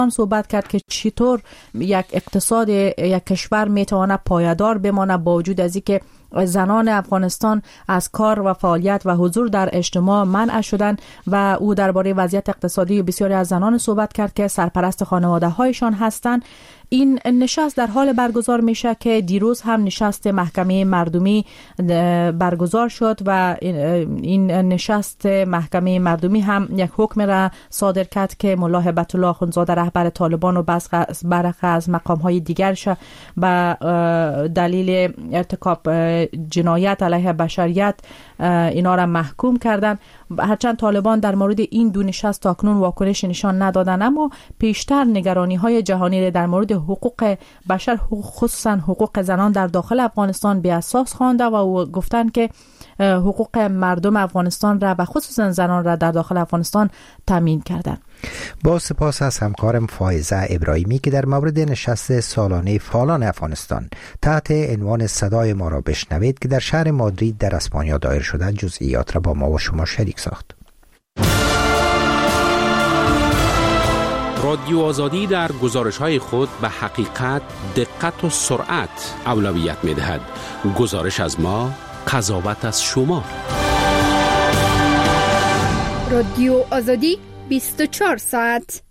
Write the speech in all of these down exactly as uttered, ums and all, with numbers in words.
صحبت کرد که چطور یک اقتصاد یک کشور میتونه پایدار بمانه با وجود از اینکه زنان افغانستان از کار و فعالیت و حضور در اجتماع منع شدند و او درباره وضعیت اقتصادی بسیاری از زنان صحبت کرد که سرپرست خانواده هایشان هستند. این نشست در حال برگزار میشه که دیروز هم نشست محکمه مردمی برگزار شد و این نشست محکمه مردمی هم یک حکم را صادر کرد که ملا هبت الله اخوندزاده رهبر طالبان و برخی از مقام های دیگرش به دلیل ارتکاب جنایت علیه بشریت اینا را محکوم کردن. هرچند طالبان در مورد این دو نشست تاکنون واکنش نشان ندادن، اما پیشتر نگرانی های جهانی در مورد حقوق بشر خصوصا حقوق زنان در داخل افغانستان بی اساس خوانده و گفتند که حقوق مردم افغانستان را و خصوصا زنان را در داخل افغانستان تامین کردند. با سپاس از همکارم فائزه ابراهیمی که در مورد نشست سالانه فعالان افغانستان تحت عنوان صدای ما را بشنوید که در شهر مادرید در اسپانیا دایر شده جزئیات را با ما و شما شریک ساخت. رادیو آزادی در گزارش‌های خود به حقیقت، دقت و سرعت اولویت می‌دهد. گزارش از ما، قضاوت از شما. رادیو آزادی بیست و چهار ساعت.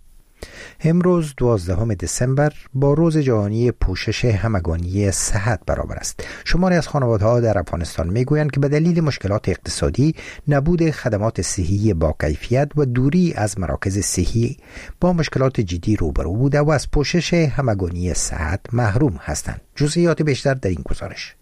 امروز دوازدهم دسامبر با روز جهانی پوشش همگانی صحت برابر است. شماری از خانواده‌ها در افغانستان میگویند که به دلیل مشکلات اقتصادی، نبود خدمات صحی با کیفیت و دوری از مراکز صحی با مشکلات جدی روبرو بوده و از پوشش همگانی صحت محروم هستند. جزئیات بیشتر در این گزارش.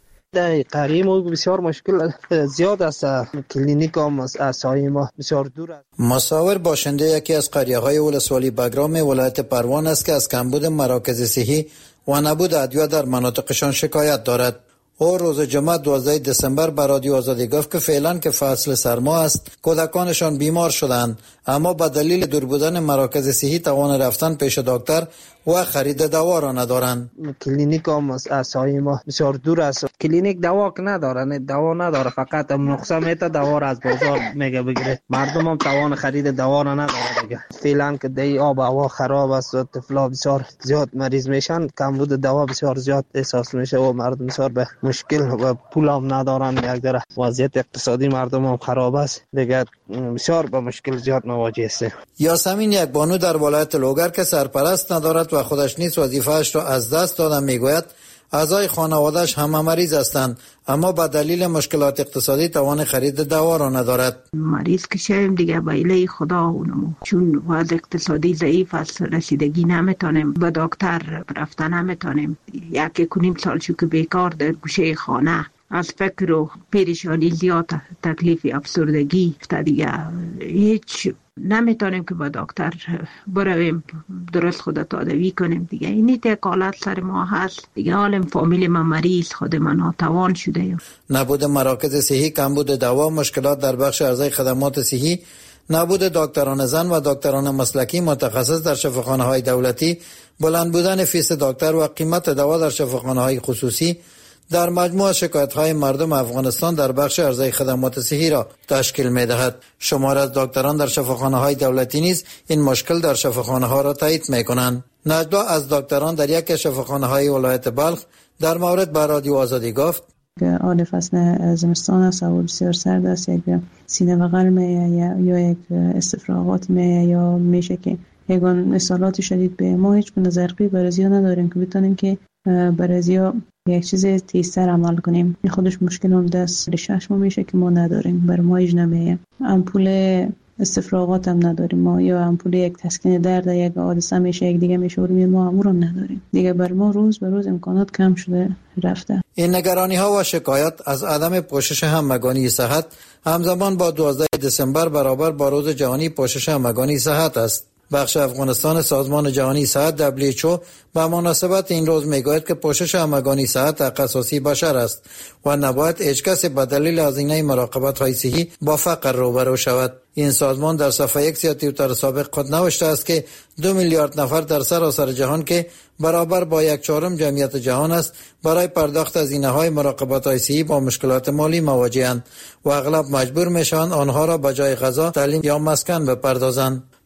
در قریه ما بسیار مشکل زیاد است. کلینیک هم از سایه ما بسیار دور است. مصور باشنده یکی از قریه های ولسوالی بگرام ولایت پروان است که از کمبود مراکز صحی و نبود ادویه در مناطقشان شکایت دارد. او روز جمعه دوازدهم دسامبر به رادیو آزادی گفت که فعلا که فصل سرما است کودکانشان بیمار شدند، اما به دلیل دور بودن مراکز صحی توان رفتن پیش دکتر و خرید دوا را ندارند. کلینیک هم از سایه ما بسیار دور است. کلینیک دوا که نداره، دوا نداره، فقط نقصه میته دوا را از بازار میگه بگیره. مردم هم توان خرید دوا را نداره دیگه. فعلا که دی آب و هوا خراب است و طفلا بسیار زیاد مریض میشن، کمبود دوا بسیار زیاد احساس میشه و مردم بسیار به مشکل و پول هم ندارن. یک ذره وضعیت اقتصادی مردم هم خراب است دیگه، بسیار به مشکل زیاد مواجه است. یاسمین یک بانو در ولایت لوگر که سرپرست ندارد و خودش نیز وظیفه‌اش را از دست داده میگوید اعضای خانواده‌اش همه مریض هستند، اما به دلیل مشکلات اقتصادی توان خرید دوا را ندارد. مریض که شویم دیگه به ایله خدا اونمو، چون وضع اقتصادی ضعیف است، رسیدگی نمیتونیم، به دکتر رفتن نمیتونیم. یک کنیم سال شو که بیکار در گوشه خانه، از فکر و پریشانی زیاد، تکلیف افسردگی تا دیگه هیچ نمیتونیم که با دکتر برویم درست خود تداوی کنیم دیگه. اینی تکالت سر ما هست دیگه. حالم فامیل من مریض، خود من ناتوان شده. نبود مراکز صحی، کمبود دوا، مشکلات در بخش ارزای خدمات صحی، نبود دکتران زن و دکتران مسلکی متخصص در شفاخانه‌های دولتی، بلند بودن فیس دکتر و قیمت دوا در شفاخانه‌های خصوصی در مجموع شکایت‌های مردم افغانستان در بخش ارزای خدمات صحی را تشکیل می‌دهد. شمار از دکتران در شفاخانه‌های دولتی نیز این مشکل در شفاخانه‌ها را تایید می‌کنند. نجلا از دکتران در یک شفاخانه‌های ولایت بلخ در مورد به رادیو آزادی گفت: آن فصل زمستان است و بسیار سرد است، یک سینه بغل می یا یک استفراغات می یا میشه که یگان اصالات شدید به ما هیچ گونه ضرقی برازیا نداریم که بتونیم که برازیا یک چیز تیزتر عمل کنیم. این خودش مشکل هم دست شش ما میشه که ما نداریم، بر ما هیچ نمیه. امپول استفراغات هم نداریم ما، یا امپول یک تسکین درد یک حادثه میشه یک دیگه میشه ما امور هم نداریم دیگه. بر ما روز به روز امکانات کم شده رفته. این نگرانی ها و شکایت از عدم پوشش همگانی صحت همزمان با دوازدهم دسامبر برابر با روز جهانی پوشش همگانی صحت است. بخش افغانستان سازمان جهانی صحت دبلیو اچ او به مناسبت این روز میگوید که پوشش همگانی صحت حق اساسی بشر است و نباید هیچ کسی به دلیل هزینه مراقبت های صحی با فقر روبرو شود. این سازمان در صفحه یک سی توییتر سابق خود نوشته است که دو میلیارد نفر در سراسر جهان که برابر با یک چهارم جمعیت جهان است برای پرداخت هزینه های مراقبت های صحی با مشکلات مالی مواجهند و اغلب مجبور میشوند آنها را به جای غذا، تعلیم یا مسکن بپردازند.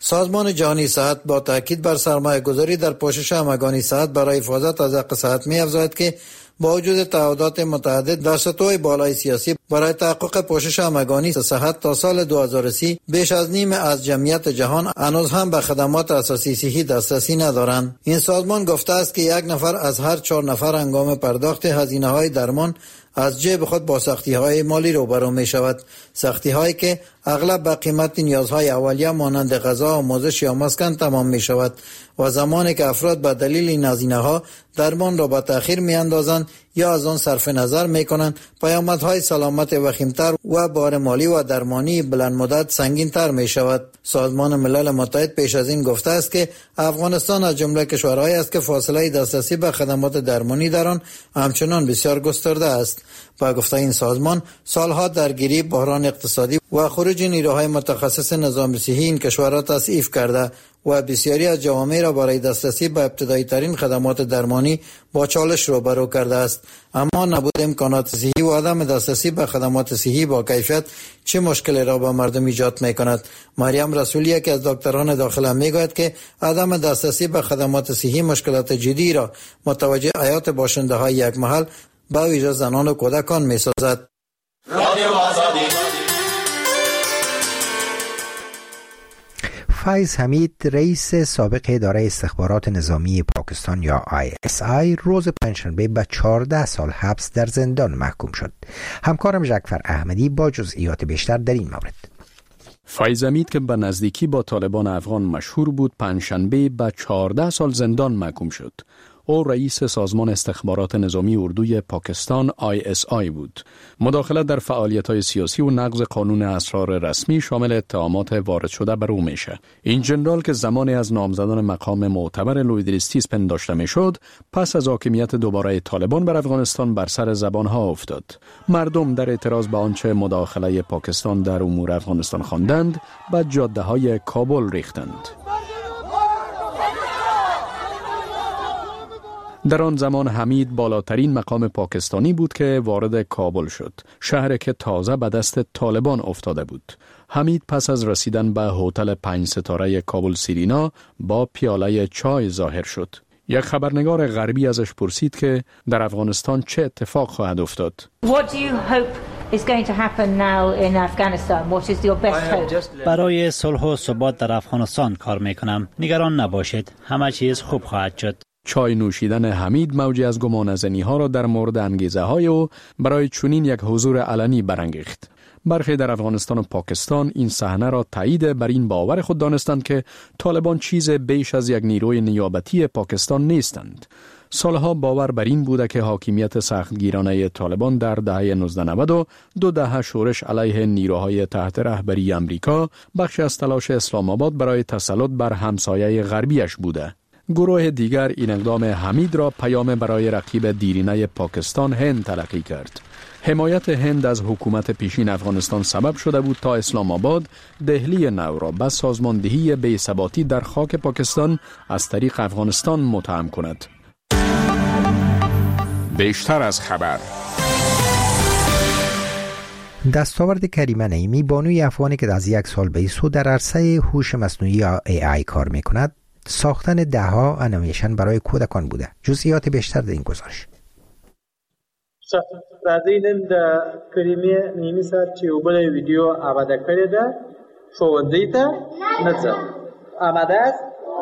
سازمان جهانی صحت با تاکید بر سرمایه گذاری در پوشش همگانی صحت برای حفاظت از حق صحت می افزاید که با وجود تعهدات متعدد در سطوح بالای سیاسی برای تحقق پوشش همگانی صحت تا سال دو هزار و سی بیش از نیم از جمعیت جهان هنوز هم به خدمات اساسی صحی دسترسی ندارند. این سازمان گفته است که یک نفر از هر چهار نفر هنگام پرداخت هزینه‌های درمان از جیب خود با سختی‌های مالی روبرو می‌شود. سختی‌هایی که اغلب به قیمت نیازهای اولیه مانند غذا، آموزش یا مسکن تمام می‌شود و زمانی که افراد به دلیل این هزینه‌ها درمان را به تأخیر می‌اندازند یا از آن صرف نظر می‌کنند، پیامدهای سلامت وخیم‌تر و بار مالی و درمانی بلند مدت سنگین‌تر می‌شود. سازمان ملل متحد پیش از این گفته است که افغانستان از جمله کشورهایی است که فاصله دسترسی به خدمات درمانی در آن همچنان بسیار گسترده است. با گفته این سازمان، سالها درگیری، بحران اقتصادی و خروج نیروهای متخصص نظام صحی این کشورها تضعیف کرده و بسیاری از جوامع را برای دسترسی به ابتدایی ترین خدمات درمانی با چالش روبرو کرده است. اما نبود امکانات صحی و عدم دسترسی به خدمات صحی با کیفیت چه مشکلی را به مردم ایجاد می‌کند؟ مریم رسولی که از دکتران داخله می‌گوید که عدم دسترسی به خدمات صحی مشکلات جدی را متوجه حیات باشنده‌های یک محل به ویژه زنان و کودکان می‌سازد. فیض حمید، رئیس سابق اداره استخبارات نظامی پاکستان یا آی اس آی، روز پنجشنبه به چهارده سال حبس در زندان محکوم شد. همکارم جعفر احمدی با جزئیات بیشتر در این مورد. فیض حمید که به نزدیکی با طالبان افغان مشهور بود، پنجشنبه به چهارده سال زندان محکوم شد. او رئیس سازمان استخبارات نظامی اردوی پاکستان آی اس آی بود. مداخلت در فعالیت‌های سیاسی و نقض قانون اسرار رسمی شامل اتهامات وارد شده بر او میشه. این جنرال که زمانی از نامزدان مقام معتبر لویدریستیس پنداشته میشد، پس از حاکمیت دوباره طالبان بر افغانستان بر سر زبانها افتاد. مردم در اعتراض به آنچه مداخله پاکستان در امور افغانستان خواندند، به جاده‌های کابل ریختند. در آن زمان حمید بالاترین مقام پاکستانی بود که وارد کابل شد، شهری که تازه به دست طالبان افتاده بود. حمید پس از رسیدن به هتل پنج ستاره کابل سیرینا با پیاله چای ظاهر شد. یک خبرنگار غربی ازش پرسید که در افغانستان چه اتفاق خواهد افتاد. What do you hope is going to happen now in Afghanistan? What is your best hope? برای صلح و ثبات در افغانستان کار میکنم. نگران نباشید. همه چیز خوب خواهد شد. چای نوشیدن حمید موجی از گمانه‌زنی ها را در مورد انگیزه های او برای چنین یک حضور علنی برانگیخت. برخی در افغانستان و پاکستان این صحنه را تایید بر این باور خود دانستند که طالبان چیز بیش از یک نیروی نیابتی پاکستان نیستند. سالها باور بر این بوده که حاکمیت سختگیرانه طالبان در دهه نوزده نود و دو دهه شورش علیه نیروهای تحت رهبری امریکا بخش از تلاش اسلام آباد برای تسلط بر همسایه غربیش بوده. گروه دیگر این اقدام حمید را پیام برای رقیب دیرینه پاکستان هند تلقی کرد. حمایت هند از حکومت پیشین افغانستان سبب شده بود تا اسلام آباد دهلی نو را به سازماندهی بی‌ثباتی در خاک پاکستان از طریق افغانستان متهم کند. بیشتر از خبر. دستاورد کریمه نعیمی، بانوی افغانی که از یک سال به سو در عرصه هوش مصنوعی یا ای آی کار می‌کند، ساختن دهها انیمیشن برای کودکان بوده. جزئیات بیشتر در این گزارش. راځي نن د کریمې نیمه سات چې یو بل ویډیو آماده کړې ده ښوونځي ته نه ځه. آماده است؟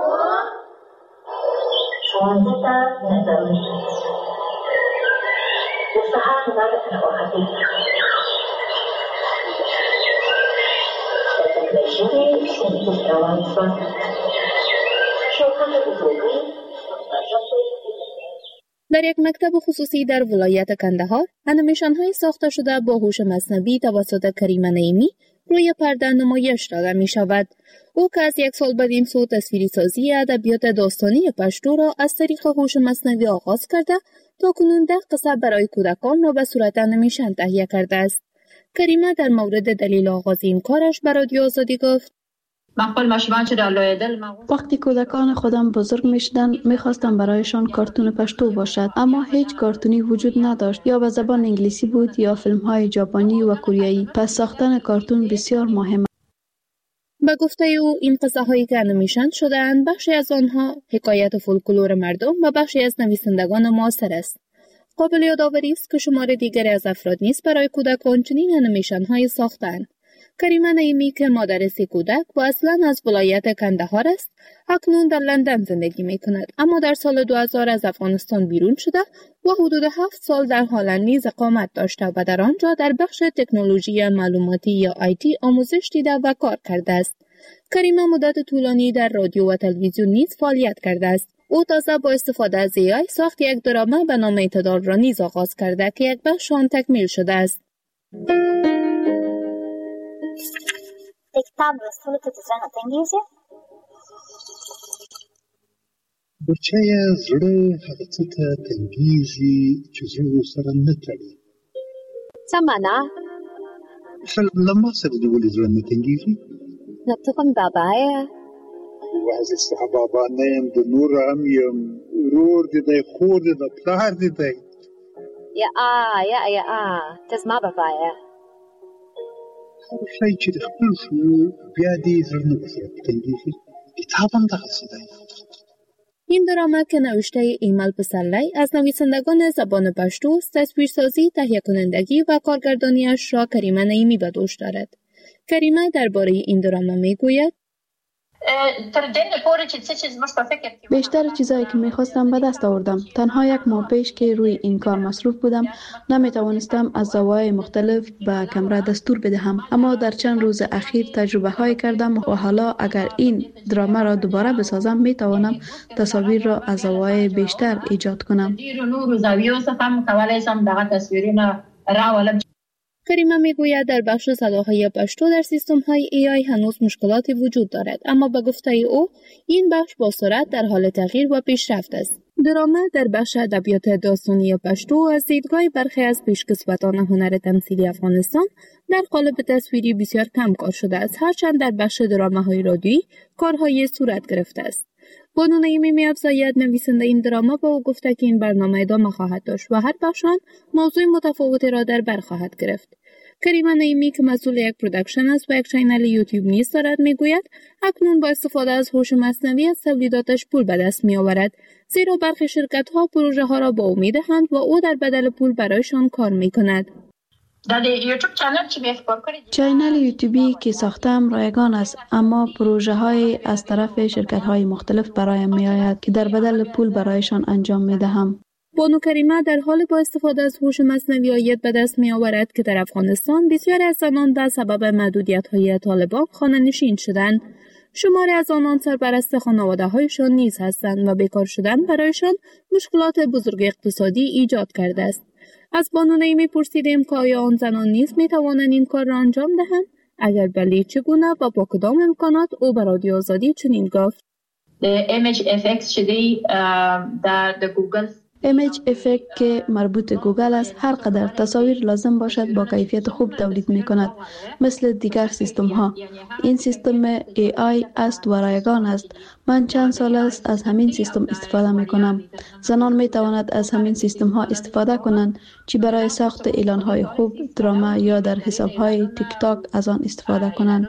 ښوونځي ته نه ځم. د سهار لمر راوخوت. ښوونځي روان شوم. در یک مکتب خصوصی در ولایت کندهار، انیمیشن‌های ساخته شده با هوش مصنوعی توسط کریمه نعیمی روی پرده نمایش داده می‌شود. او که از یک سال بدین سو تصویری سازی ادبیات داستانی پشتو را از طریق هوش مصنوعی آغاز کرده تا کنون ده قصه برای کودکان را به صورت انیمیشن تهیه کرده است. کریمه در مورد دلیل آغاز این کارش به رادیو آزادی گفت: وقتی کودکان خودم بزرگ می شدن می خواستم برایشان کارتون پشتو باشد، اما هیچ کارتونی وجود نداشت، یا به زبان انگلیسی بود یا فیلم های ژاپنی و کوریایی. پس ساختن کارتون بسیار مهم. به گفته او این قصه هایی که انیمیشن شده‌اند بخشی از آنها حکایت فولکلور مردم و بخشی از نویسندگان معاصر است. قابل یادآوری است که شمار دیگری از افراد نیز برای کودکان چنین انیمیشن های ساختند. کریمه نعیمی که مادر سه کودک و اصلا از ولایت کندهار است، اکنون در لندن زندگی می کند، اما در سال دو هزار از افغانستان بیرون شده و حدود هفت سال در هلند نیز اقامت داشته و در آنجا در بخش تکنولوژی معلوماتی یا آی تی آموزش دیده و کار کرده است. کریمه مدت طولانی در رادیو و تلویزیون نیز فعالیت کرده است. او تازه با استفاده از ای آی ساخت یک درامه به نام اعتدال را نیز آغاز کرده که یک بخش آن تکمیل شده است. د کتاب لوستلو ته د زړه نه تنګېږي؟ بچیه زړه هغه څه ته تنګېږي چې زړه ورسره نه تړي. څه معنا؟ مثلا له ما سره دې ولې زړه نه تنګېږي؟ نو ته کوم بابا یې؟ یوازې ستا بابا نه یم، د نور هم یم. ورور دې دی، خور دې ده، پلار دې دی. یا آ یا یا آ ته زما بابا یې. هر شی چې د خپل شو بیا دې زړه نه ورسره تنګېږي. کتاب هم دغسې دی. این درامه که نوشته ایمل پسرلی از نویسندگان زبان پشتو است، تصویرسازی، تهیه کنندگی و کارگردانیش را کریمه نعیمی به دوش دارد. کریمه درباره این درامه میگوید: بیشتر چیزایی که میخواستم به دست آوردم. تنها یک ماه پیش که روی این کار مصروف بودم نمیتوانستم از زوایای مختلف به کمره دستور بدهم، اما در چند روز اخیر تجربه های کردم و حالا اگر این درامه را دوباره بسازم میتوانم تصاویر را از زوایای بیشتر ایجاد کنم. کریمه میگوید در بخش صداهای پشتو در سیستم های ای آی هنوز مشکلاتی وجود دارد، اما به گفته او این بخش با سرعت در حال تغییر و پیشرفت است. درامه در بخش ادبیات داستانی پشتو از دیدگاه برخی از پیشکسوتان هنر تمثیلی افغانستان در قالب تصویری بسیار کم کار شده است، هرچند در بخش درامه های رادیویی کارهای صورت گرفته است. بانو نعیمی می‌افزاید نویسنده این درامه با او گفته که این برنامه ادامه خواهد داشت و هر بخش آن موضوع متفاوتی را در بر خواهد گرفت. کریمه نعیمی که مسئول یک پروداکشن است و یک چینل یوتیوب نیز دارد میگوید اکنون با استفاده از هوش مصنوعی از تولیداتش پول به دست میآورد، زیرا برخی شرکت‌ها پروژه ها را با او می‌دهند و او در بدل پول برایشان کار می‌کند. چینل یوتیوبی که ساختم رایگان است، اما پروژه های از طرف شرکت های مختلف برایم می آید که در بدل پول برایشان انجام می دهم. بانو کریمه در حال با استفاده از هوش مصنوعی عاید به دست می آورد که در افغانستان بسیاری از زنان به سبب محدودیت های طالبان خانه نشین شدند. شماری از آنان سرپرست خانواده هایشان نیز هستند و بیکار شدن برایشان مشکلات بزرگ اقتصادی ایجاد کرده است. از بانو نعیمی پرسیدیم که آیا آن زنان نیز می توانند این کار را انجام دهند؟ اگر بله چگونه و با کدام امکانات؟ او به رادیو آزادی چنین گفت: ایمیج افکت شده در گوگل ایمیج افکت که مربوط گوگل است هر قدر تصاویر لازم باشد با کیفیت خوب تولید می کند مثل دیگر سیستم ها. این سیستم ای آی است و رایگان است. من چند سال است از همین سیستم استفاده می کنم. زنان می تواند از همین سیستم ها استفاده کنند چی برای ساخت اعلان های خوب، دراما یا در حساب های تیک تاک از آن استفاده کنند.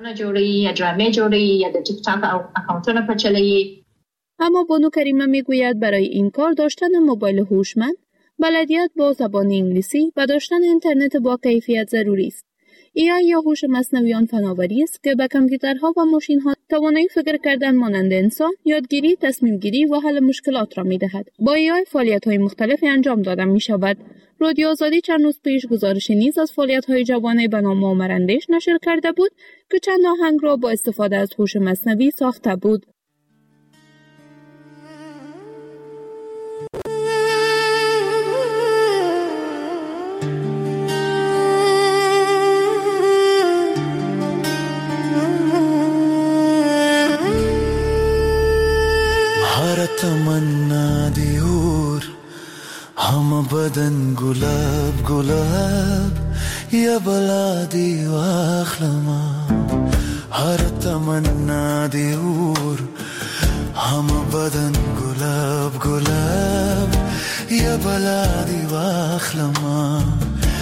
اما بانو کریمه میگوید برای این کار داشتن موبایل هوشمند، بلدیت با زبان انگلیسی و داشتن اینترنت با کیفیت ضروری است. ای آی یا هوش مصنوعی آن فناوری است که به کامپیوترها و ماشین‌ها توانایی فکر کردن مانند انسان، یادگیری، تصمیم گیری و حل مشکلات را می‌دهد. با ای آی فعالیت‌های مختلفی انجام داده می‌شود. رادیو آزادی چند روز پیش گزارش نیز از فعالیت‌های جوانه به نام عمراندیش نشر کرده بود که چند آهنگ را با استفاده از هوش مصنوعی ساخته بود. तमन्ना दी और हम बदन गुलाब गुलाब या बला दी वाखलमा हर तमन्ना दी और हम बदन गुलाब गुलाब या बला दी वाखलमा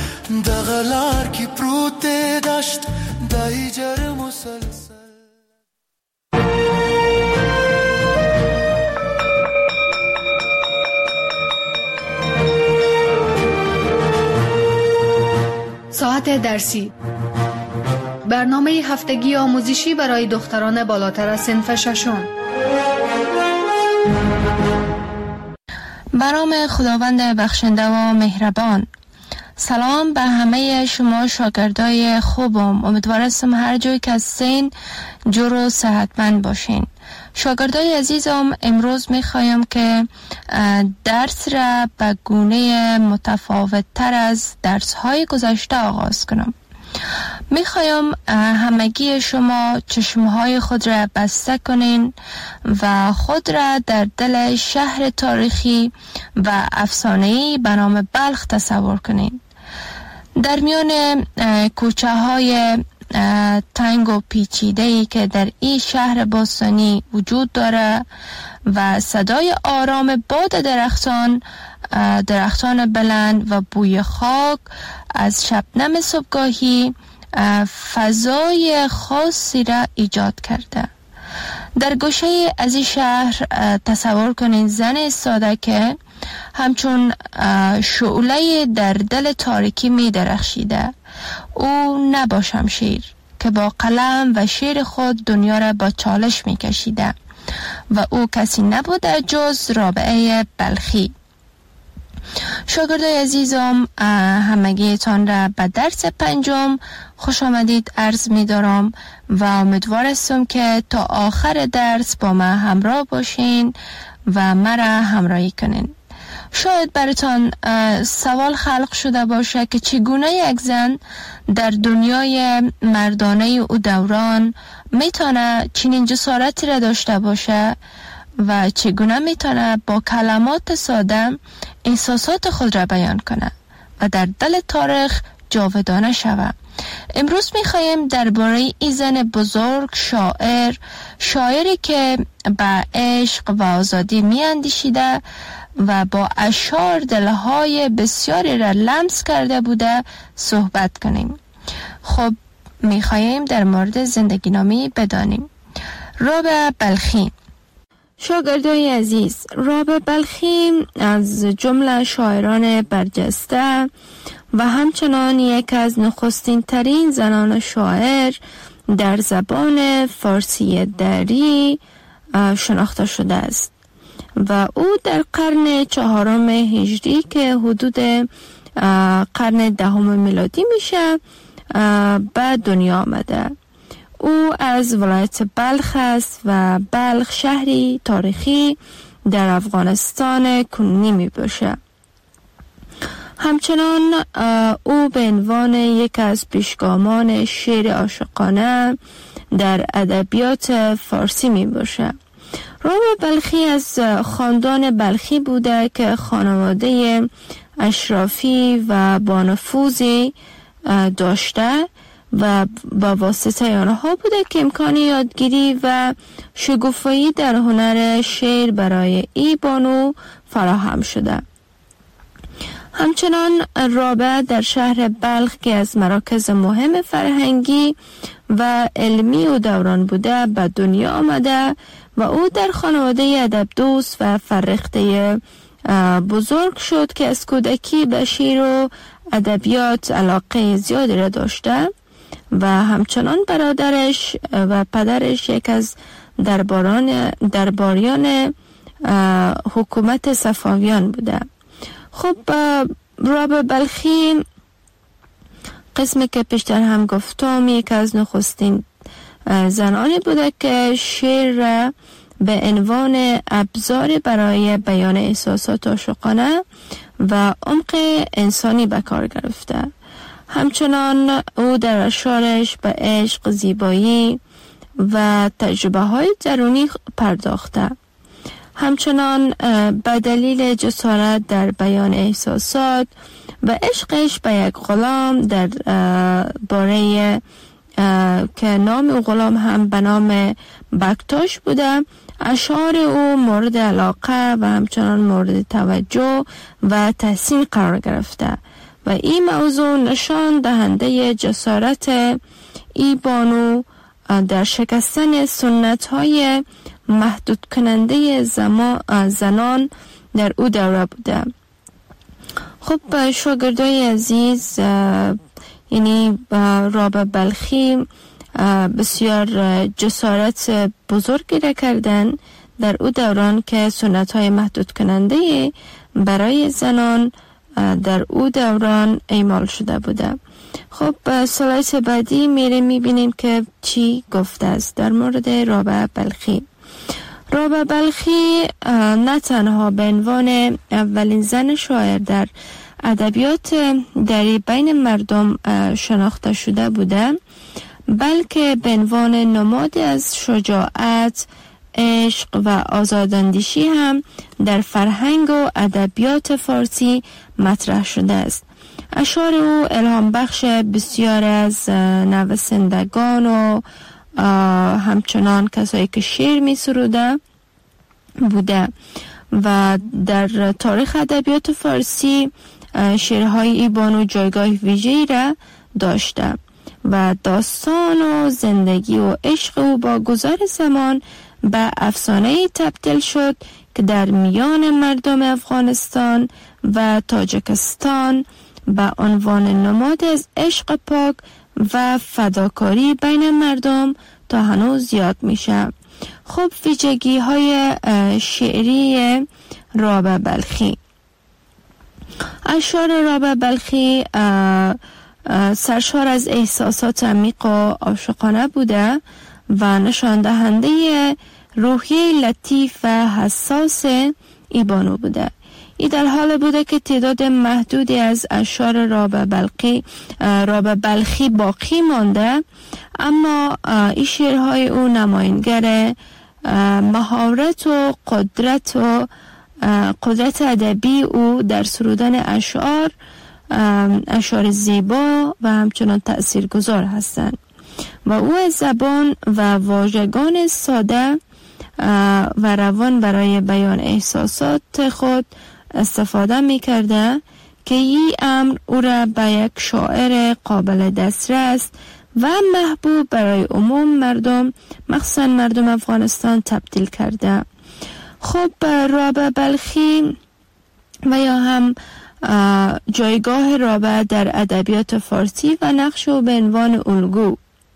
दगलार की प्रूते दश्त दाई जर मुसलसल ساعت درسی، برنامه هفتگی آموزشی برای دختران بالاتر از صنف ششم. به نام خداوند بخشنده و مهربان. سلام به همه شما شاگردای خوبم. امیدوارم هر جایی که هستین جور و صحتمند باشین. شاگردای عزیزم، امروز میخوایم که درس را به گونه متفاوت تر از درس های گذشته آغاز کنم. میخوایم همگی شما چشمهای خود را بسته کنین و خود را در دل شهر تاریخی و افسانه‌ای به نام بلخ تصور کنین. در میان کوچه های تنگ و پیچیده‌ای که در این شهر باستانی وجود داره و صدای آرام باد درختان درختان بلند و بوی خاک از شبنم صبحگاهی فضای خاصی را ایجاد کرده. در گوشه از این شهر تصور کنین زن ایستاده که همچون شعله در دل تاریکی می درخشیده. او نه با شمشیر که با قلم و شعر خود دنیا را با چالش می کشیده و او کسی نبوده جز رابعه بلخی. شاگردای عزیزم، همگیتان را به درس پنجم خوش آمدید عرض می دارم و امیدوار هستم که تا آخر درس با من همراه باشین و مرا همراهی کنین. شاید براتان سوال خلق شده باشه که چگونه یک زن در دنیای مردانه او دوران میتونه چنین جسارتی را داشته باشه و چگونه میتونه با کلمات ساده احساسات خود را بیان کنه و در دل تاریخ جاودانه شود. امروز میخوایم درباره این زن بزرگ، شاعر شاعری که به عشق و آزادی میاندیشیده و با اشعار دلهای بسیاری را لمس کرده بوده صحبت کنیم. خب میخوایم در مورد زندگی نامی بدانیم. رابعه بلخی. شاگردای عزیز، رابعه بلخی از جمله شاعران برجسته و همچنان یک از نخستین ترین زنان شاعر در زبان فارسی دری شناخته شده است و او در قرن چهارم هجری که حدود قرن دهم میلادی میشه به دنیا آمده. او از ولایت بلخ است و بلخ شهری تاریخی در افغانستان کنونی می باشه. همچنان او به عنوان یک از پیشگامان شعر عاشقانه در ادبیات فارسی می باشه. رابعه بلخی از خاندان بلخی بوده که خانواده اشرافی و با نفوذی داشته و با واسطه آنها بوده که امکان یادگیری و شگوفایی در هنر شعر برای ای بانو فراهم شده. همچنان رابعه در شهر بلخ که از مراکز مهم فرهنگی و علمی و دوران بوده به دنیا آمده و او در خانواده ادب دوست و فرخته بزرگ شد که از کودکی به شعر و ادبیات علاقه زیادی را داشته و همچنان برادرش و پدرش یک از درباران درباریان حکومت صفویان بوده. خب رابعه بلخی قسمی که پیشتر هم گفتم یک از نخستین زنانی بوده که شعر را به عنوان ابزار برای بیان احساسات عاشقانه و عمق انسانی به کار گرفته. همچنان او در اشعارش به عشق، زیبایی و تجربه های درونی پرداخته. همچنان به دلیل جسارت در بیان احساسات و عشقش به یک غلام در باره که نام او غلام هم به نام بکتاش بوده، اشعار او مورد علاقه و همچنان مورد توجه و تحسین قرار گرفته و این موضوع نشان دهنده جسارت ای بانو در شکستن سنت های محدود کننده زنان در او دوره بوده. خب شاگردای عزیز، یعنی رابعه بلخی بسیار جسارت بزرگی را کردن در او دوران که سنت های محدود کننده برای زنان در او دوران اعمال شده بوده. خب سلایت بعدی میره میبینیم که چی گفته است در مورد رابعه بلخی. رابعه بلخی نه تنها به عنوان اولین زن شاعر در ادبیات دری بین مردم شناخته شده بوده، بلکه به عنوان نمادی از شجاعت، عشق و آزاداندیشی هم در فرهنگ و ادبیات فارسی مطرح شده است. اشعار او الهام بخش بسیار از نویسندگان و همچنان کسایی که شعر می سروده بوده و در تاریخ ادبیات فارسی شعرهای ای بانو جایگاه ویژه‌ای را داشته و داستان و زندگی و عشق او با گذر زمان به افسانه‌ای تبدیل شد که در میان مردم افغانستان و تاجیکستان به عنوان نماد از عشق پاک و فداکاری بین مردم تا هنوز یاد میشه. خب ویژگی های شعری رابعه بلخی. اشعار رابعه بلخی سرشار از احساسات عمیق و عاشقانه بوده و نشان دهنده روحیه لطیف و حساس ای بانو بوده. ای در حال بوده که تعداد محدودی از اشعار رابعه بلخی رابعه بلخی باقی مانده، اما این شعرهای او نمایانگر مهارت و قدرت و قدرت ادبی او در سرودن اشعار اشعار زیبا و همچنان تأثیرگذار هستند و او از زبان و واژگان ساده و روان برای بیان احساسات خود استفاده می کرده که این امر او را به یک شاعر قابل دسترس و محبوب برای عموم مردم، مخصوصا مردم افغانستان، تبدیل کرده. خب رابعه بلخی و یا هم جایگاه رابعه در ادبیات فارسی و نقش او به عنوان الگو.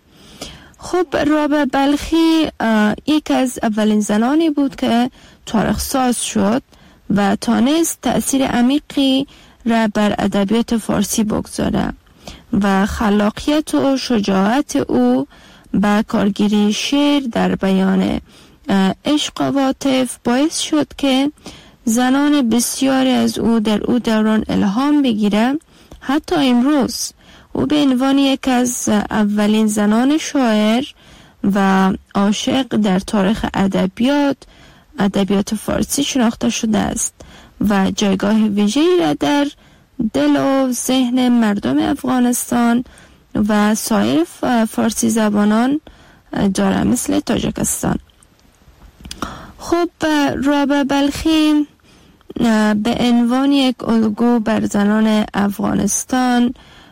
خب رابعه بلخی یک از اولین زنانی بود که تاریخ ساز شد و تانست تأثیر عمیقی را بر ادبیات فارسی بگذاره و خلاقیت و شجاعت او با کارگیری شعر در بیان عشق و عاطف باعث شد که زنان بسیاری از او در او دوران الهام بگیره. حتی امروز او به عنوان یک از اولین زنان شاعر و عاشق در تاریخ ادبیات ادبیات فارسی شناخته شده است و جایگاه ویژه‌ای را در دل و ذهن مردم افغانستان و سایر فارسی زبانان داره، مثل تاجیکستان. خب رابعه بلخی به عنوان یک الگو بر زنان افغانستان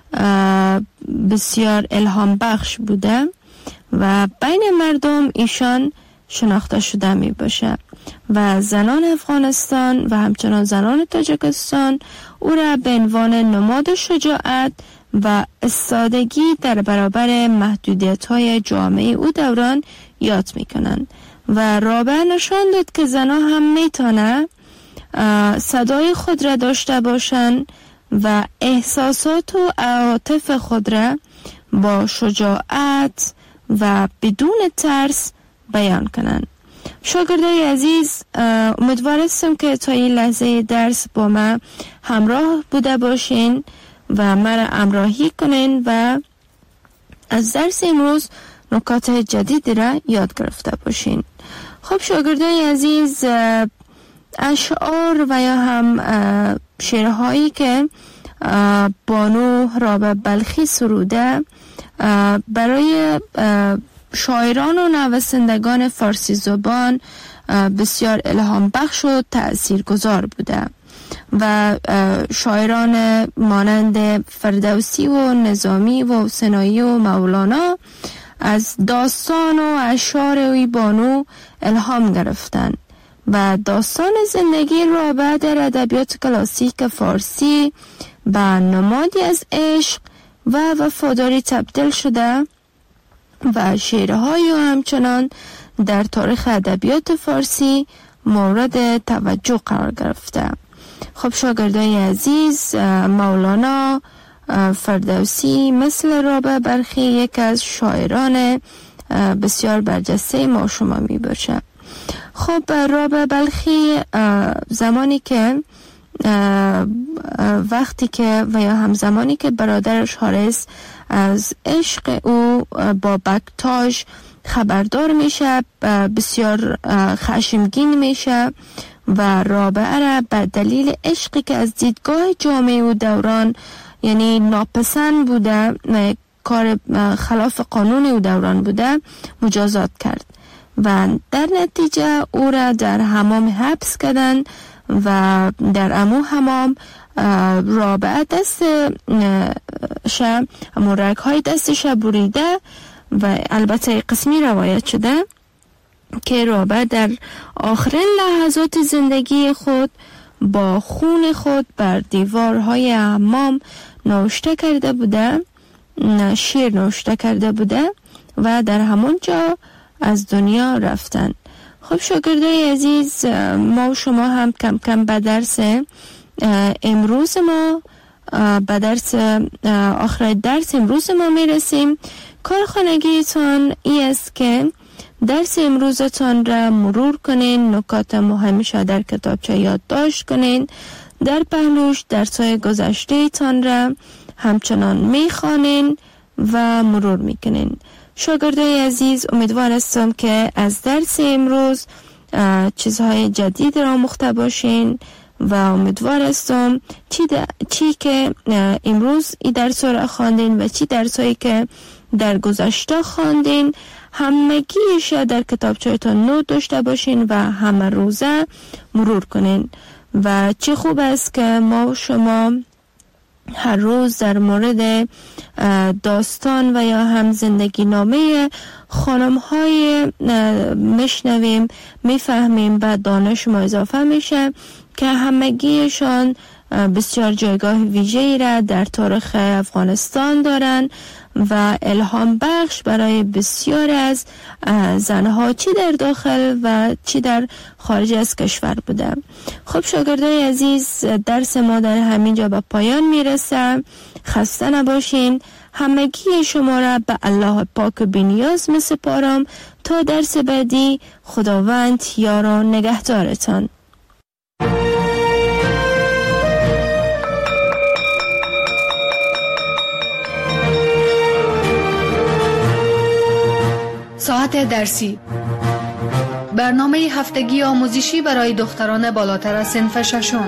بسیار الهام بخش بوده و بین مردم ایشان شناخته شده می باشه و زنان افغانستان و همچنان زنان تاجیکستان او را به عنوان نماد شجاعت و استادگی در برابر محدودیت های جامعه او دوران یاد می کنند و رابعه نشان داد که زنان هم می تانند صدای خود را داشته باشند و احساسات و عواطف خود را با شجاعت و بدون ترس بیان کنند. شاگردای عزیز، امیدوار هستم که تا این لحظه درس با من همراه بوده باشین و مرا همراهی کنین و از درس امروز نکات جدید را یاد گرفته باشین. خب شاگردای عزیز، اشعار و یا هم شعرهایی که بانو رابعه بلخی سروده برای شاعران و نویسندگان فارسی زبان بسیار الهام بخش و تأثیر گذار بوده و شاعران مانند فردوسی و نظامی و سنایی و مولانا از داستان و اشعار وی بانو الهام گرفتند و داستان زندگی رابعه در ادبیات کلاسیک فارسی با نمادی از عشق و وفاداری تبدیل شده و شعرهای او همچنان در تاریخ ادبیات فارسی مورد توجه قرار گرفته. خب شاگردای عزیز، مولانا فردوسی مثل رابعه بلخی یک از شاعران بسیار برجسته ما شما می باشه. خب رابعه بلخی زمانی که وقتی که و یا همزمانی که برادرش حارس از عشق او با بکتاژ خبردار میشه، بسیار خشمگین میشه و رابعه را به دلیل عشقی که از دیدگاه جامعه و دوران یعنی ناپسند بوده، کار خلاف قانون او دوران بوده، مجازات کرد و در نتیجه او را در حمام حبس کردن و در امو حمام رابعه دست شه مرگ های دستش بریده و البته قسمی روایت شده که رابعه در آخرین لحظات زندگی خود با خون خود بر دیوارهای حمام نوشته کرده بوده، شعر نوشته کرده بوده و در همون جا از دنیا رفتن. خب شاگردای عزیز، ما و شما هم کم کم به درس امروز ما به درس آخر درس امروز ما میرسیم. کار خانگیتان ای است که درس امروزتان را مرور کنین، نکات مهمش در کتابچه یادداشت کنین، در پهلوش درس‌های گذشته تان را همچنان میخوانین و مرور میکنین. شاگردای عزیز، امیدوار هستم که از درس امروز چیزهای جدید را آموخته باشین و امیدوار هستم چی, چی که امروز این درس را خواندین و چی درسایی که در گذشته خواندین همگیش در کتابچه‌تان نوت داشته باشین و همه روزه مرور کنین. و چه خوب است که ما و شما هر روز در مورد داستان و یا هم زندگی نامه خانم های میشنویم، میفهمیم و دانش ما اضافه میشه که همگیشان بسیار جایگاه ویژه‌ای را در تاریخ افغانستان دارن و الهام بخش برای بسیار از زنها چی در داخل و چی در خارج از کشور بوده. خب شاگردای عزیز، درس ما در همین جا به پایان میرسه. خسته نباشین. همگی شما را به الله پاک و بی‌نیاز میسپارم تا درس بعدی. خداوند یار و نگهدارتان. ساعت درسی، برنامه هفتگی آموزشی برای دختران بالاتر از صنف ششم.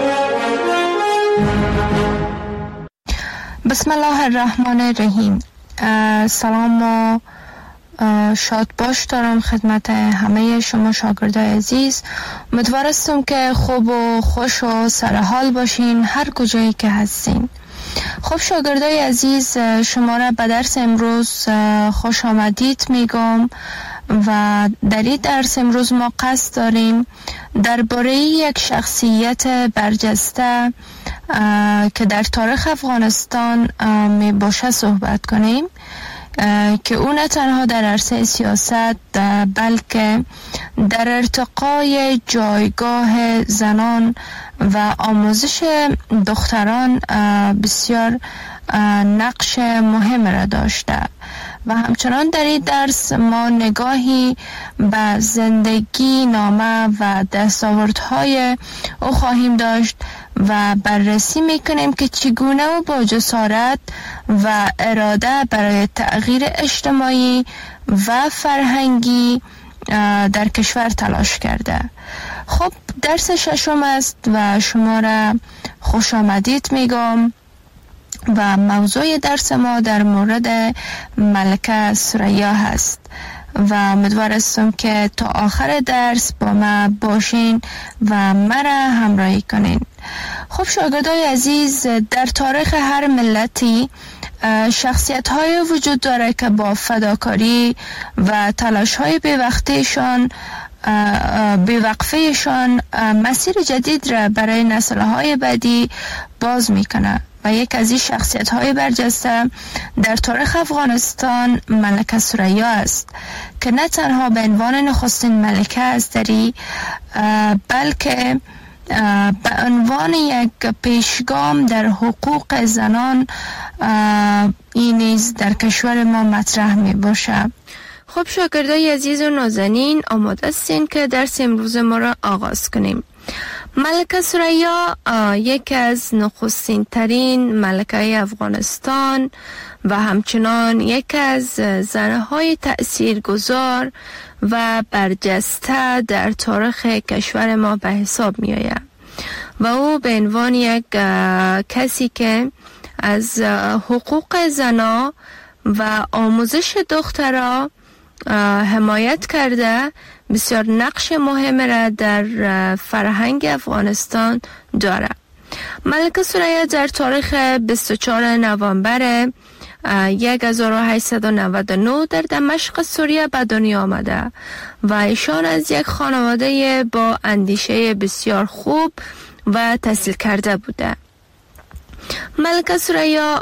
بسم الله الرحمن الرحیم. سلام و شاد باش دارم خدمت همه شما شاگردای عزیز. امیدوار هستم که خوب و خوش و سرحال باشین هر کجایی که هستین. خب شاگردای عزیز، شما را به درس امروز خوش آمدید میگم و در این درس امروز ما قصد داریم درباره یک شخصیت برجسته که در تاریخ افغانستان می باشه صحبت کنیم که او نه تنها در عرصه سیاست بلکه در ارتقای جایگاه زنان و آموزش دختران بسیار نقش مهم را داشته و همچنان در این درس ما نگاهی به زندگی نامه و دستاوردهای او خواهیم داشت و بررسی میکنیم که چگونه او با جسارت و اراده برای تغییر اجتماعی و فرهنگی در کشور تلاش کرده. خب درس ششم است و شما را خوش آمدید میگم و موضوع درس ما در مورد ملکه ثریا هست و امیدوار هستم که تا آخر درس با ما باشین و مرا همراهی کنین. خب شاگردای عزیز، در تاریخ هر ملتی شخصیت های وجود داره که با فداکاری و تلاش های بی‌وقفه‌شان بی‌وقفه‌شان مسیر جدید را برای نسل‌های بعدی باز میکنه و یک از این شخصیت های برجسته در تاریخ افغانستان ملکه ثریا است که نه تنها به عنوان نخستین ملکه است دری، بلکه به عنوان یک پیشگام در حقوق زنان این نیز در کشور ما مطرح می باشه. خب شاگردای عزیز و نازنین، آماده هستین که درس امروز ما را آغاز کنیم. ملکه ثریا یک از نخستین ترین ملکه افغانستان و همچنان یک از زنهای تأثیرگذار و برجسته در تاریخ کشور ما به حساب می آید و او به عنوان یک کسی که از حقوق زنا و آموزش دخترها حمایت کرده بسیار نقش مهم را در فرهنگ افغانستان دارد. ملکه ثریا در تاریخ بیست و چهارم نوامبر هزار و هشتصد و نود و نه در دمشق سوریه به دنیا آمده و ایشان از یک خانواده با اندیشه بسیار خوب و تحصیل کرده بوده. ملکه ثریا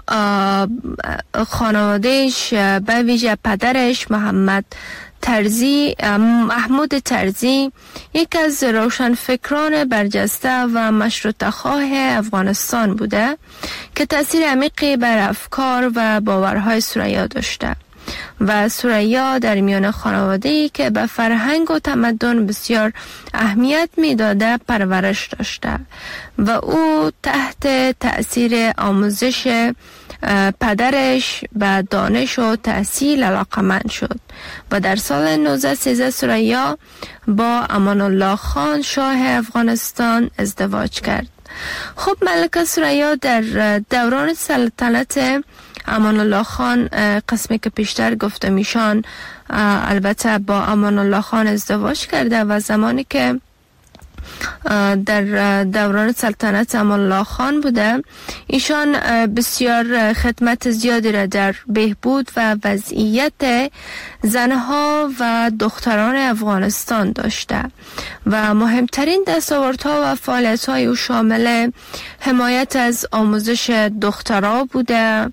خانوادهش به ویژه پدرش محمد ترزی محمود ترزی یک از روشنفکران برجسته و مشروطه خواه افغانستان بوده که تأثیر عمیقی بر افکار و باورهای ثریا داشته و ثریا در میان خانواده‌ای که به فرهنگ و تمدن بسیار اهمیت میداده پرورش داشته و او تحت تأثیر آموزش پدرش به دانش و تحصیل علاقمند شد و در سال نوزده سیزده ثریا با امان الله خان شاه افغانستان ازدواج کرد. خب ملکه ثریا در دوران سلطنت امان الله خان، قسمی که پیشتر گفته میشان، البته با امان الله خان ازدواج کرده و زمانی که در دوران سلطنت امان الله خان بوده ایشان بسیار خدمت زیادی را در بهبود و وضعیت زنها و دختران افغانستان داشته و مهمترین دستاوردها و فعالیت‌های او شامل حمایت از آموزش دخترها بوده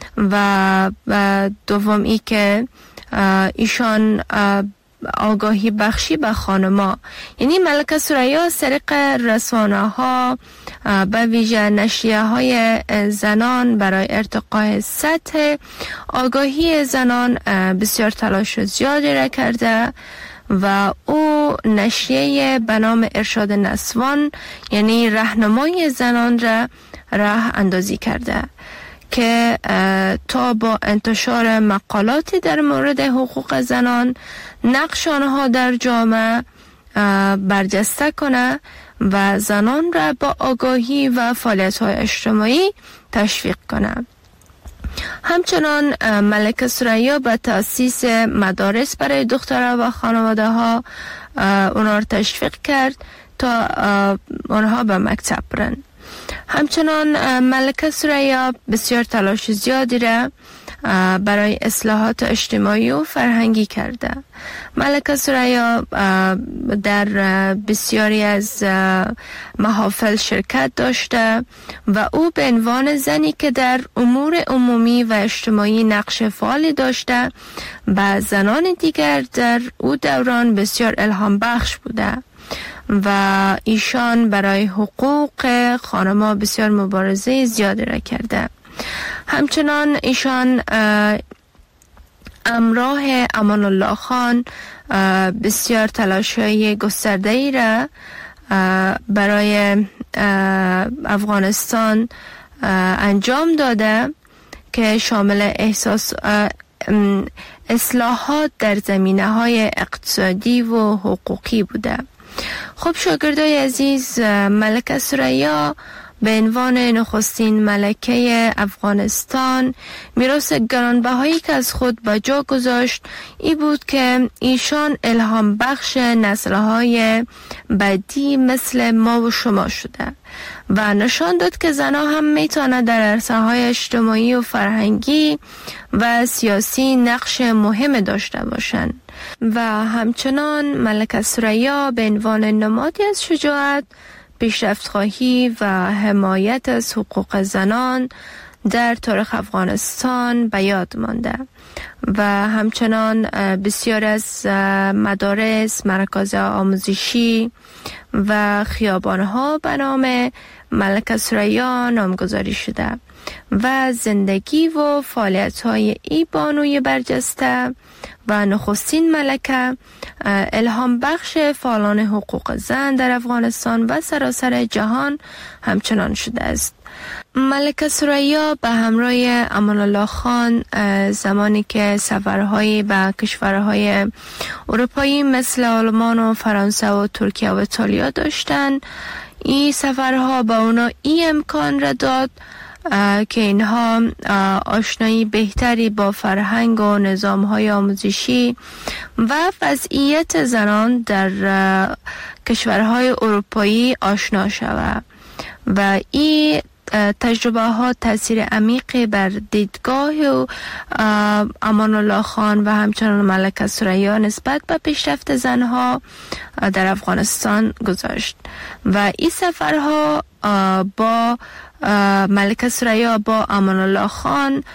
و دوم ای که ایشان آگاهی بخشی به خانما، یعنی ملکه ثریا از طریق رسانه ها به ویژه نشریه های زنان برای ارتقاء سطح آگاهی زنان بسیار تلاش زیادی را کرده و او نشریه به نام ارشاد نسوان یعنی راهنمای زنان را راه اندازی کرده که تا با انتشار مقالاتی در مورد حقوق زنان نقش آنها در جامعه برجسته کنه و زنان را با آگاهی و فعالیت‌های اجتماعی تشویق کنه. همچنان ملکه ثریا به تأسیس مدارس برای دخترها و خانواده ها اونها را تشویق کرد تا آنها به مکتب برن. همچنان ملکه ثریا بسیار تلاش زیادی را برای اصلاحات اجتماعی و فرهنگی کرده. ملکه ثریا در بسیاری از محافل شرکت داشته و او به عنوان زنی که در امور عمومی و اجتماعی نقش فعالی داشته به زنان دیگر در او دوران بسیار الهام بخش بوده و ایشان برای حقوق خانم‌ها بسیار مبارزه زیادی را کرده. همچنان ایشان همراه امان الله خان بسیار تلاش‌های گسترده‌ای را برای افغانستان انجام داده که شامل احساس اصلاحات در زمینه‌های اقتصادی و حقوقی بوده. خب شاگردای عزیز، ملکه ثریا به عنوان نخستین ملکه افغانستان میراث گرانبهایی که از خود به جا گذاشت ای بود که ایشان الهام بخش نسل‌های بعدی مثل ما و شما شده و نشان داد که زنها هم میتونن در عرصه‌های اجتماعی و فرهنگی و سیاسی نقش مهم داشته باشند و همچنان ملکه ثریا به عنوان نمادی از شجاعت پیشرفت‌خواهی و حمایت از حقوق زنان در تاریخ افغانستان به یاد مانده و همچنان بسیار از مدارس، مراکز آموزشی و خیابان‌ها به نام ملکه ثریا نامگذاری شده و زندگی و فعالیت‌های ای بانوی برجسته و نخستین ملکه الهام بخش فعالان حقوق زن در افغانستان و سراسر جهان همچنان شده است. ملکه ثریا به همراه امان الله خان زمانی که سفرهایی به کشورهای اروپایی مثل آلمان و فرانسه و ترکیه و ایتالیا داشتند، این سفرها به اونا این امکان را داد که اینها آشنایی بهتری با فرهنگ و نظام‌های آموزشی و وضعیت زنان در کشورهای اروپایی آشنا شود و این تجربه ها تاثیر عمیقی بر دیدگاه و امان الله خان و همچنان ملکه ثریا نسبت به پیشرفت زنها در افغانستان گذاشت و این سفرها با ملکه ثریا با امان الله خان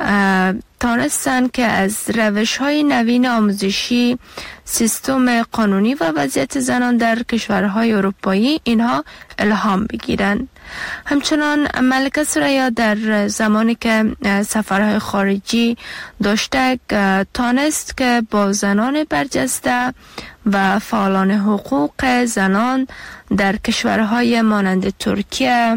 تانستند که از روش‌های نوین آموزشی، سیستم قانونی و وضعیت زنان در کشورهای اروپایی اینها الهام بگیرند. همچنان ملکه ثریا در زمانی که سفرهای خارجی داشته تانست که با زنان برجسته و فعالان حقوق زنان در کشورهای مانند ترکیه،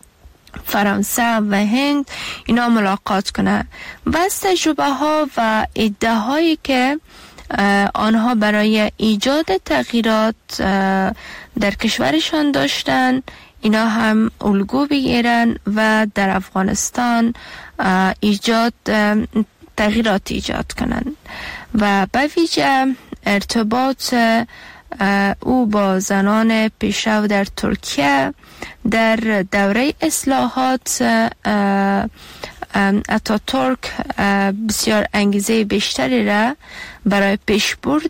فرانسه و هند اینا ملاقات کنه و از تجربه ها و ایده هایی که آنها برای ایجاد تغییرات در کشورشان داشتن اینا هم الگو بگیرن و در افغانستان ایجاد تغییرات ایجاد کنن و به ویژه ارتباط او با زنان پیشرو در ترکیه در دوره اصلاحات اتاتورک بسیار انگیزه بیشتری را برای پیشبرد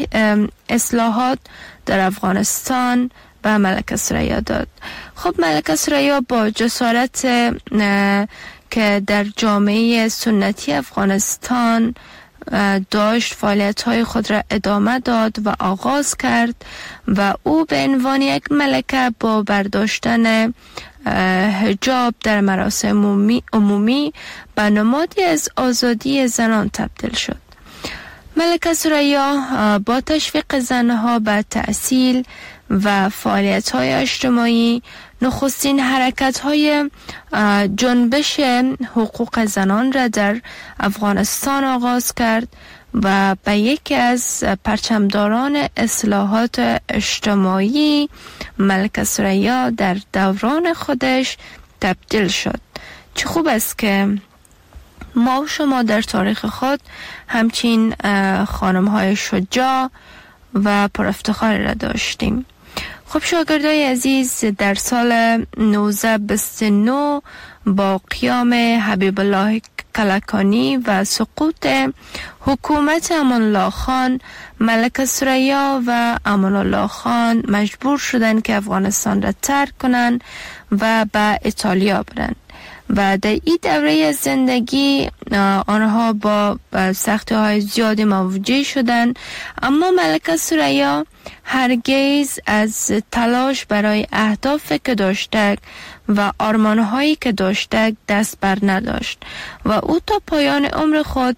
اصلاحات در افغانستان به ملکه ثریا داد. خب ملکه ثریا با جسارت که در جامعه سنتی افغانستان داشت فعالیت‌های خود را ادامه داد و آغاز کرد و او به عنوان یک ملکه با برداشتن حجاب در مراسم عمومی, عمومی به نمادی از آزادی زنان تبدیل شد. ملکه ثریا با تشویق زنها به تحصیل و فعالیت‌های اجتماعی نخستین حرکت‌های جنبش حقوق زنان را در افغانستان آغاز کرد و به یکی از پرچمداران اصلاحات اجتماعی ملکه ثریا در دوران خودش تبدیل شد. چه خوب است که ما و شما در تاریخ خود همچین خانم‌های شجاع و پرافتخاری را داشتیم. خب شاگردای عزیز، در سال نوزده بیست و نه با قیام حبیب الله کلکانی و سقوط حکومت امان الله خان، ملکه ثریا و امان الله خان مجبور شدند که افغانستان را ترک کنند و به ایتالیا برند و در این دوره زندگی آنها با سختی های زیادی مواجه شدند، اما ملکه ثریا هرگز از تلاش برای اهدافی که داشته و آرمانهایی که داشته دست بر نداشت و او تا پایان عمر خود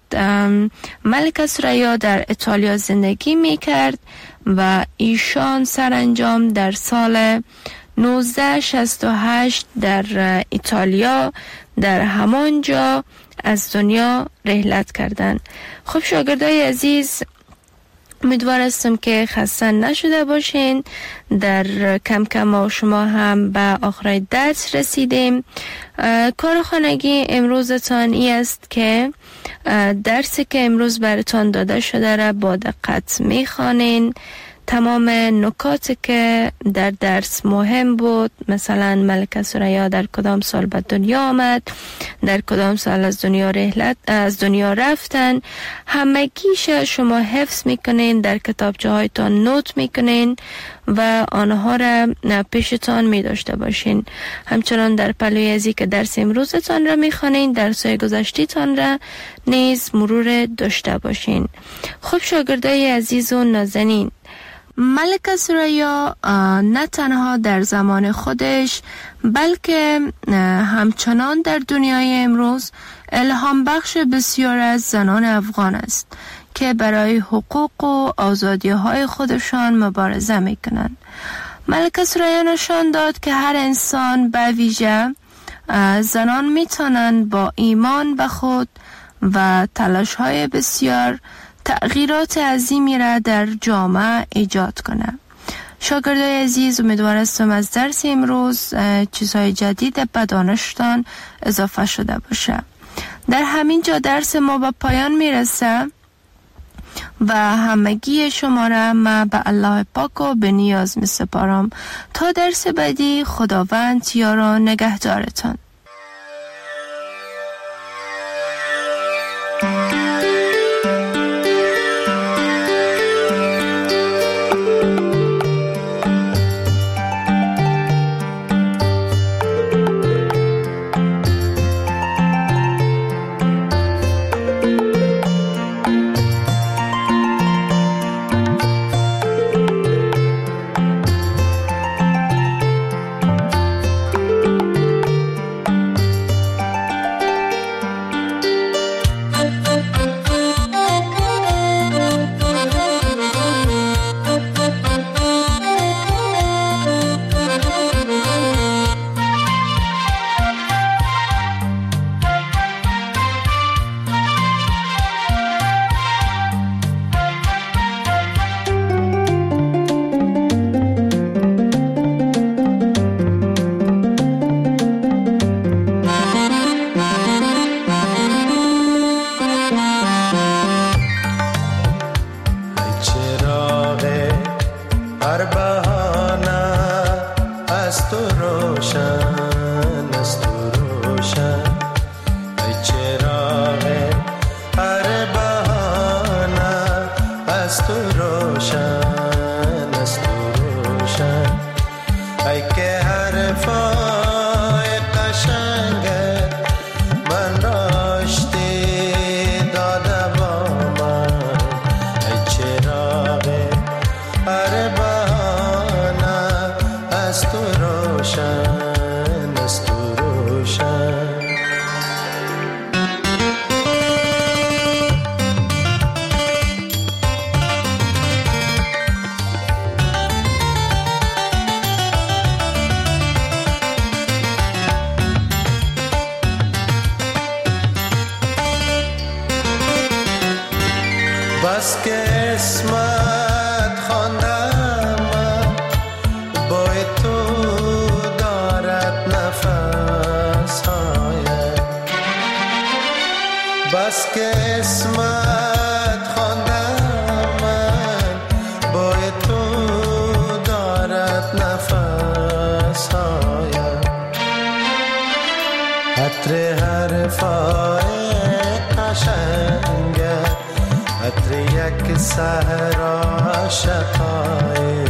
ملکه ثریا در ایتالیا زندگی می کرد و ایشان سرانجام در سال نوزده شصت و هشت در ایتالیا در همان جا از دنیا رحلت کردند. خب شاگردای عزیز، امیدوار هستم که خسته نشده باشین. در کم کم ما شما هم به آخر درس رسیدیم. کار خانگی امروزتان ای است که درسی که امروز براتان داده شده را با دقت میخوانین، تمام نکاتی که در درس مهم بود، مثلا ملکه ثریا در کدام سال به دنیا آمد، در کدام سال از دنیا رحلت از دنیا رفتن، همگیش شما حفظ میکنین، در کتابچه هایتان نوت میکنین و آنها را پیشتان می داشته باشین. همچنان در پلوی ازی که درس امروزتان را میخوانین، درسای گذشتیتان را نیز مرور داشته باشین. خب شاگردای عزیز و نازنین، ملکه ثریا نه تنها در زمان خودش بلکه همچنان در دنیای امروز الهام بخش بسیار از زنان افغان است که برای حقوق و آزادی های خودشان مبارزه می کنند. ملکه ثریا نشان داد که هر انسان به ویژه زنان می توانند با ایمان به خود و تلاش های بسیار تغییرات عظیمی را در جامعه ایجاد کنند. شاگردای عزیز، امیدوار هستم از درس امروز چیزهای جدید به دانشتان اضافه شده باشه. در همین جا درس ما به پایان میرسه و همگی شما را من به الله پاک و به نیاز می سپارم. تا درس بعدی، خداوند یار و نگهدارتان. بس که اسمت خواندم بای تو دارد نفس های بس که اسمت خواندم بای تو دارد نفس های عطر حرفای قشنگت عطر یک صحرا شقای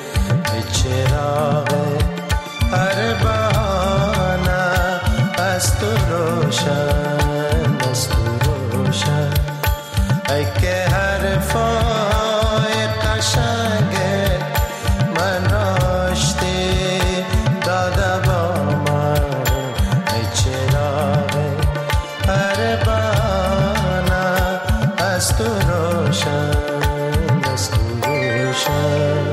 چراغ هر بهانه از تو روشن از تو روشن ای که حرفای قشنگت من راشتی داده با من ای چراغ هر بهانه از تو روشن از تو روشن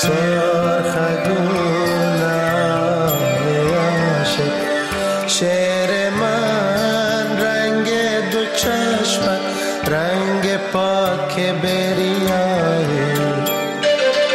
شعر من رنگ دو چشمت، رنگ پاک به